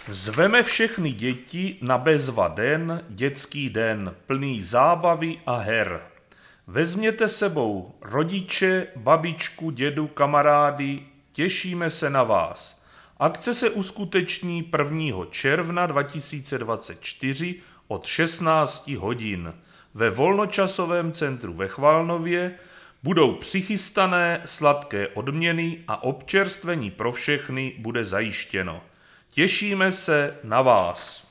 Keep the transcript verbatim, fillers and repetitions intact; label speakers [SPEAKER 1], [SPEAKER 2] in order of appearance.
[SPEAKER 1] Zveme všechny děti na bezva den, dětský den, plný zábavy a her. Vezměte sebou rodiče, babičku, dědu, kamarády, těšíme se na vás. Akce se uskuteční prvního června dva tisíce dvacet čtyři od šestnácti hodin. Ve volnočasovém centru ve Chvalnově budou přichystané sladké odměny a občerstvení pro všechny bude zajištěno. Těšíme se na vás.